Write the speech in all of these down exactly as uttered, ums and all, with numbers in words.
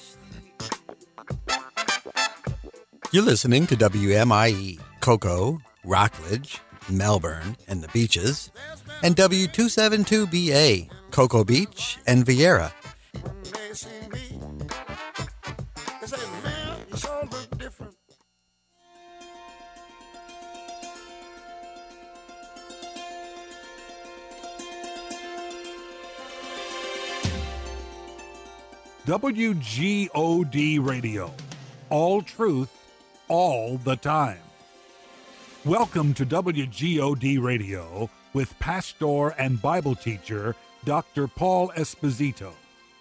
You're listening to W M I E, Cocoa, Rockledge, Melbourne, and the Beaches, and W two seventy-two B A, Cocoa Beach and Vieira. W G O D Radio. All truth, all the time. Welcome to W G O D Radio with pastor and Bible teacher Doctor Paul Esposito.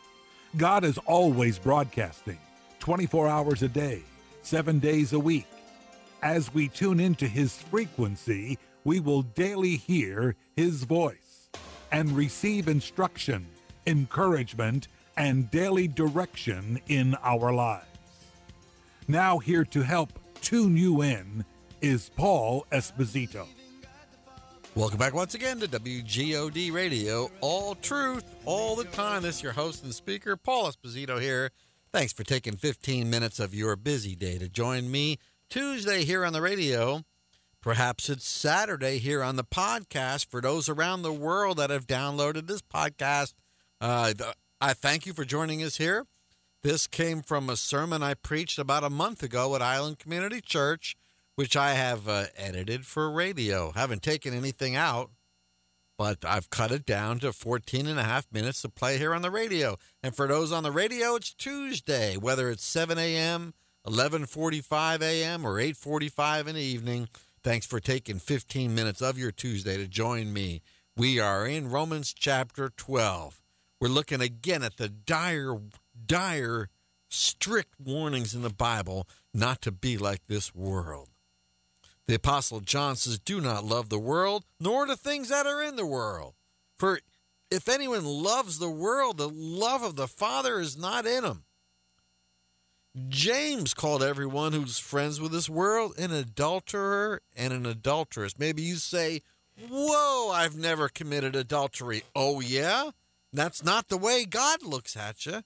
God is always broadcasting, twenty-four hours a day, seven days a week. As we tune into his frequency, we will daily hear his voice and receive instruction, encouragement, and daily direction in our lives. Now here to help tune you in is Paul Esposito. Welcome back once again to W G O D Radio, all truth, all the time. This is your host and speaker, Paul Esposito here. Thanks for taking fifteen minutes of your busy day to join me Tuesday here on the radio. Perhaps it's Saturday here on the podcast. For those around the world that have downloaded this podcast, uh, I thank you for joining us here. This came from a sermon I preached about a month ago at Island Community Church, which I have uh, edited for radio. Haven't taken anything out, but I've cut it down to fourteen and a half minutes to play here on the radio. And for those on the radio, it's Tuesday, whether it's seven a.m., eleven forty-five a.m., or eight forty-five in the evening. Thanks for taking fifteen minutes of your Tuesday to join me. We are in Romans chapter twelve. We're looking again at the dire, dire, strict warnings in the Bible not to be like this world. The Apostle John says, "Do not love the world, nor the things that are in the world. For if anyone loves the world, the love of the Father is not in him." James called everyone who's friends with this world an adulterer and an adulteress. Maybe you say, "Whoa, I've never committed adultery." Oh, yeah? That's not the way God looks at you.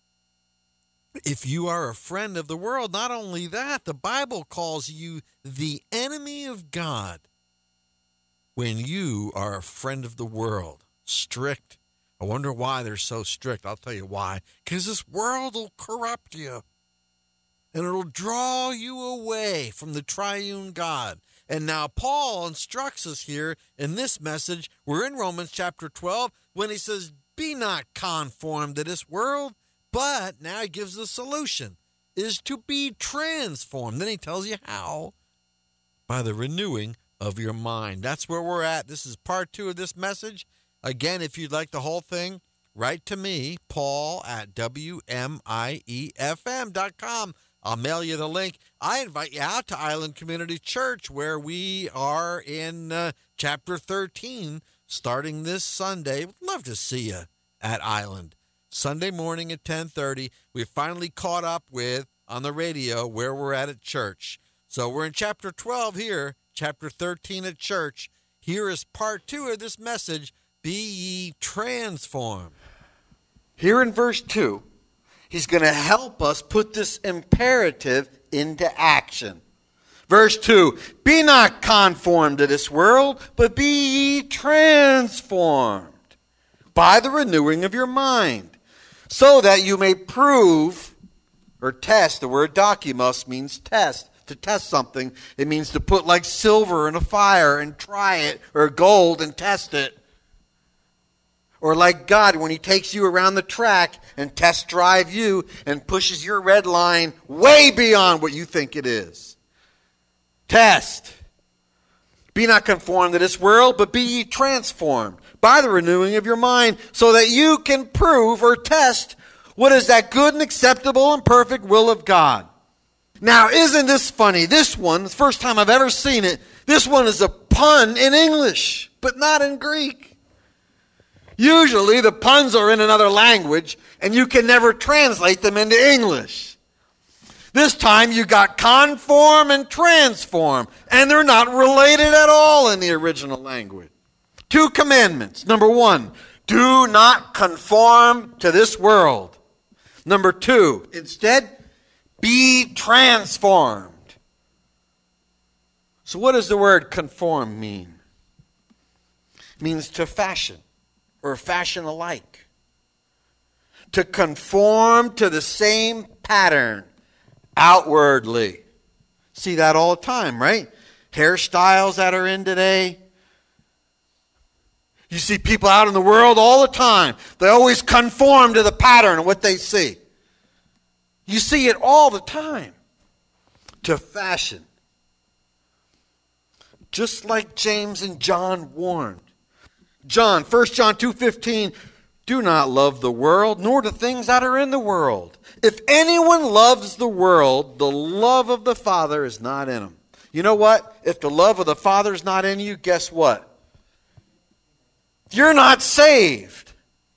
If you are a friend of the world, not only that, the Bible calls you the enemy of God when you are a friend of the world. Strict. I wonder why they're so strict. I'll tell you why. Because this world will corrupt you. And it'll draw you away from the triune God. And now Paul instructs us here in this message. We're in Romans chapter twelve when he says, "Be not conformed to this world," but now he gives the solution, is to be transformed. Then he tells you how. By the renewing of your mind. That's where we're at. This is part two of this message. Again, if you'd like the whole thing, write to me, Paul at W M I E F M dot com. I'll mail you the link. I invite you out to Island Community Church, where we are in uh, chapter thirteen, starting this Sunday. Would love to see you at Island. Sunday morning at ten thirty. We finally caught up with, on the radio, where we're at at church. So we're in chapter twelve here, chapter thirteen at church. Here is part two of this message, "Be ye transformed." Here in verse two, he's going to help us put this imperative into action. Verse two, "Be not conformed to this world, but be ye transformed by the renewing of your mind, so that you may prove," or test. The word dokimos means test. To test something, it means to put like silver in a fire and try it, or gold and test it. Or like God, when he takes you around the track and test drive you and pushes your red line way beyond what you think it is. Test. "Be not conformed to this world, but be ye transformed by the renewing of your mind, so that you can prove or test what is that good and acceptable and perfect will of God." Now, isn't this funny? This one, the first time I've ever seen it, this one is a pun in English, but not in Greek. Usually the puns are in another language, and you can never translate them into English. This time you got conform and transform, and they're not related at all in the original language. Two commandments. Number one, do not conform to this world. Number two, instead, be transformed. So what does the word conform mean? It means to fashion or fashion alike. To conform to the same pattern outwardly. See that all the time, right? Hairstyles that are in today. You see people out in the world all the time. They always conform to the pattern of what they see. You see it all the time. To fashion. Just like James and John warned. John, First John two fifteen, do not love the world, nor the things that are in the world. If anyone loves the world, the love of the Father is not in him. You know what? If the love of the Father is not in you, guess what? You're not saved.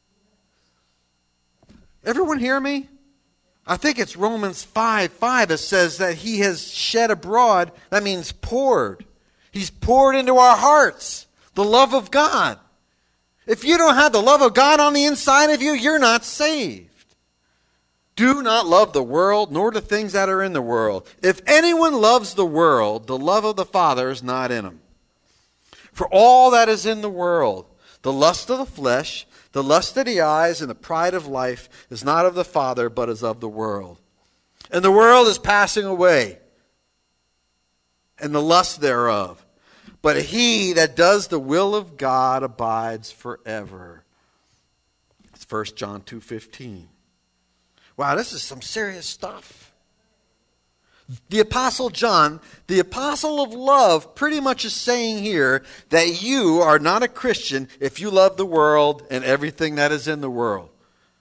Everyone hear me? I think it's Romans five five that says that he has shed abroad, that means poured. He's poured into our hearts the love of God. If you don't have the love of God on the inside of you, you're not saved. Do not love the world, nor the things that are in the world. If anyone loves the world, the love of the Father is not in him. For all that is in the world, the lust of the flesh, the lust of the eyes, and the pride of life is not of the Father, but is of the world. And the world is passing away, and the lust thereof. But he that does the will of God abides forever. It's First John two fifteen. Wow, this is some serious stuff. The Apostle John, the apostle of love, pretty much is saying here that you are not a Christian if you love the world and everything that is in the world.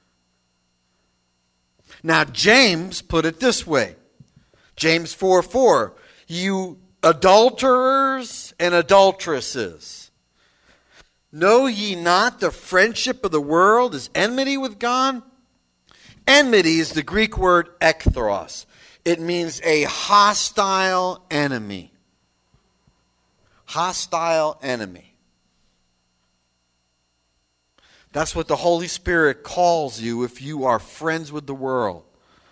Now, James put it this way. James four four, you adulterers and adulteresses, know ye not the friendship of the world is enmity with God? Enmity is the Greek word ekthros. It means a hostile enemy. Hostile enemy. That's what the Holy Spirit calls you if you are friends with the world.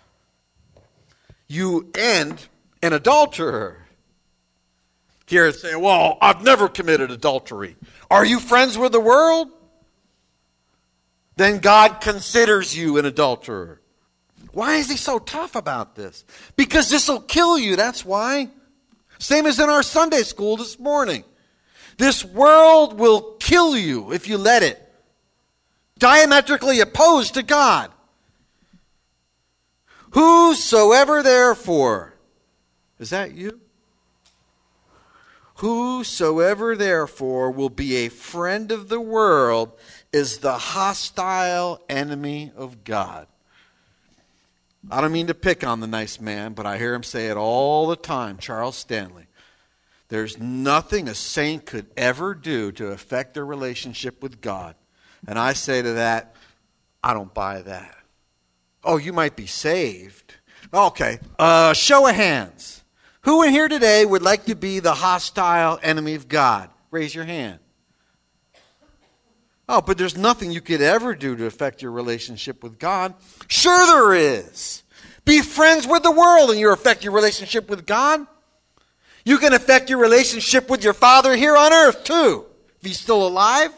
You end an adulterer. Here say, well, I've never committed adultery. Are you friends with the world? Then God considers you an adulterer. Why is he so tough about this? Because this will kill you, that's why. Same as in our Sunday school this morning. This world will kill you if you let it. Diametrically opposed to God. Whosoever therefore, is that you? Whosoever therefore will be a friend of the world is the hostile enemy of God. I don't mean to pick on the nice man, but I hear him say it all the time, Charles Stanley. There's nothing a saint could ever do to affect their relationship with God. And I say to that, I don't buy that. Oh, you might be saved. Okay, uh, show of hands. Who in here today would like to be the hostile enemy of God? Raise your hand. Oh, but there's nothing you could ever do to affect your relationship with God. Sure there is. Be friends with the world and you affect your relationship with God. You can affect your relationship with your Father here on earth too, if he's still alive.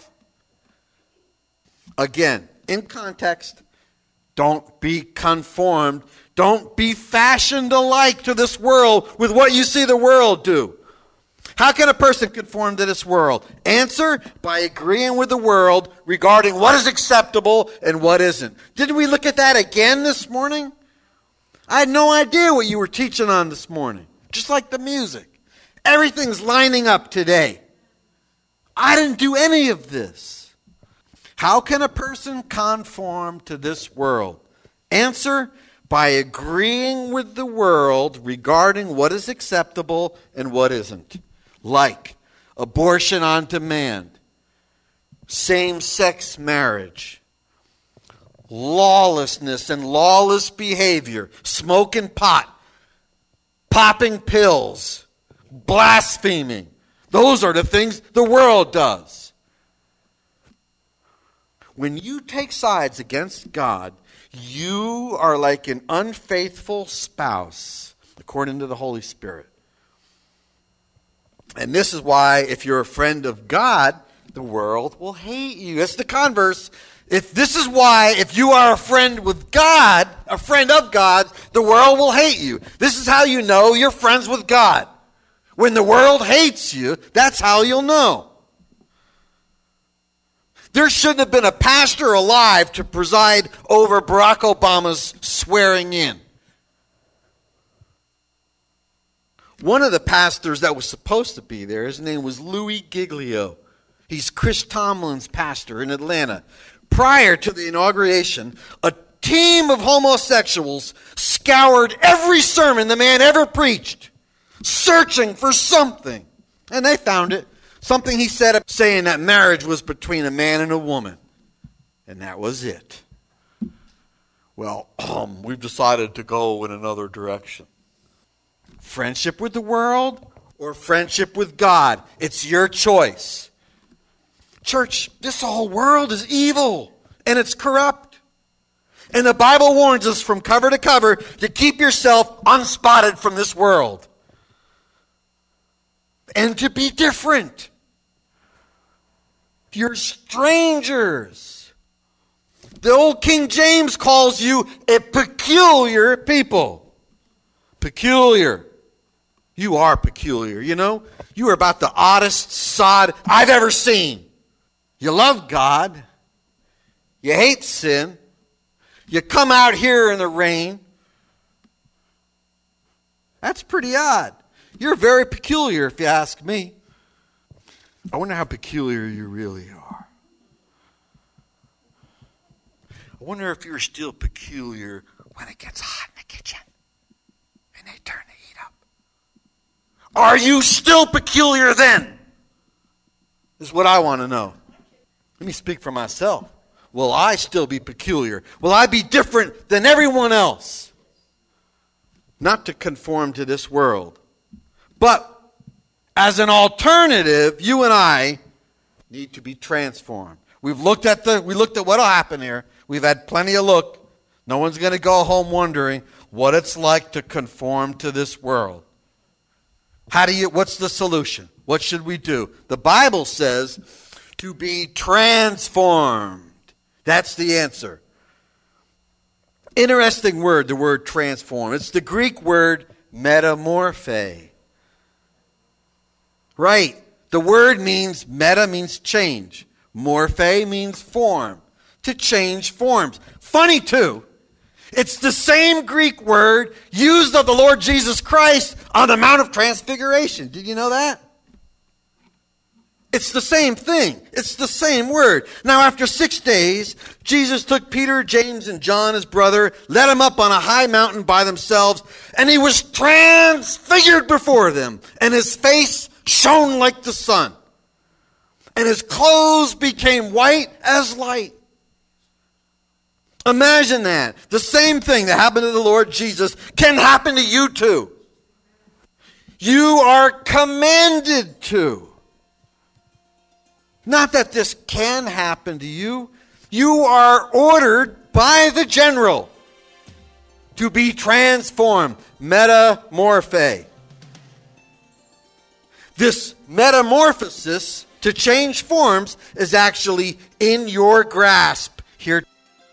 Again, in context, don't be conformed. Don't be fashioned alike to this world with what you see the world do. How can a person conform to this world? Answer, by agreeing with the world regarding what is acceptable and what isn't. Didn't we look at that again this morning? I had no idea what you were teaching on this morning. Just like the music. Everything's lining up today. I didn't do any of this. How can a person conform to this world? Answer, by agreeing with the world regarding what is acceptable and what isn't. Like abortion on demand, same-sex marriage, lawlessness and lawless behavior, smoking pot, popping pills, blaspheming. Those are the things the world does. When you take sides against God, You are like an unfaithful spouse, according to the Holy Spirit. And this is why, if you're a friend of God, the world will hate you. That's the converse. If this is why, if you are a friend with God, a friend of God, the world will hate you. This is how you know you're friends with God. When the world hates you, that's how you'll know. There shouldn't have been a pastor alive to preside over Barack Obama's swearing in. One of the pastors that was supposed to be there, his name was Louis Giglio. He's Chris Tomlin's pastor in Atlanta. Prior to the inauguration, a team of homosexuals scoured every sermon the man ever preached, searching for something. And they found it. Something he said saying that marriage was between a man and a woman. And that was it. Well, um, we've decided to go in another direction. Friendship with the world or friendship with God? It's your choice. Church, this whole world is evil and it's corrupt. And the Bible warns us from cover to cover to keep yourself unspotted from this world. And to be different. You're strangers. The old King James calls you a peculiar people. Peculiar. You are peculiar, you know? You are about the oddest sod I've ever seen. You love God. You hate sin. You come out here in the rain. That's pretty odd. You're very peculiar, if you ask me. I wonder how peculiar you really are. I wonder if you're still peculiar when it gets hot in the kitchen and they turn the heat up. Are you still peculiar then? This is what I want to know. Let me speak for myself. Will I still be peculiar? Will I be different than everyone else? Not to conform to this world. But as an alternative, you and I need to be transformed. We've looked at the we looked at what'll happen here. We've had plenty of look. No one's going to go home wondering what it's like to conform to this world. How do you what's the solution? What should we do? The Bible says to be transformed. That's the answer. Interesting word, the word transform. It's the Greek word metamorphe. Right. The word means, meta means change. Morphe means form. To change forms. Funny too. It's the same Greek word used of the Lord Jesus Christ on the Mount of Transfiguration. Did you know that? It's the same thing. It's the same word. Now, after six days, Jesus took Peter, James, and John, his brother, led them up on a high mountain by themselves, and he was transfigured before them, and his face shone like the sun, and his clothes became white as light. Imagine that. The same thing that happened to the Lord Jesus can happen to you too. You are commanded to. Not that this can happen to you. You are ordered by the general to be transformed. Metamorphe. This metamorphosis to change forms is actually in your grasp here.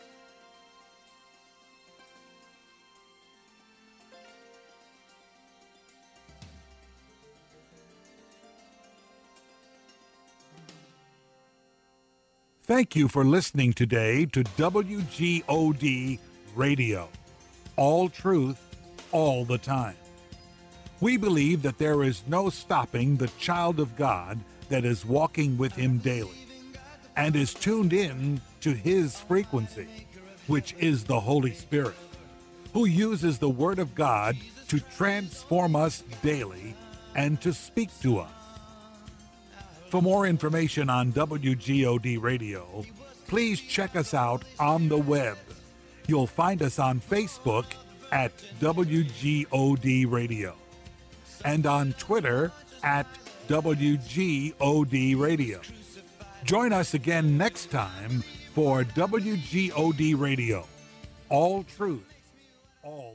Thank you for listening today to W G O D Radio. All truth, all the time. We believe that there is no stopping the child of God that is walking with Him daily and is tuned in to His frequency, which is the Holy Spirit, who uses the Word of God to transform us daily and to speak to us. For more information on W G O D Radio, please check us out on the web. You'll find us on Facebook at W G O D Radio and on Twitter at W G O D Radio. Join us again next time for W G O D Radio, all truth, all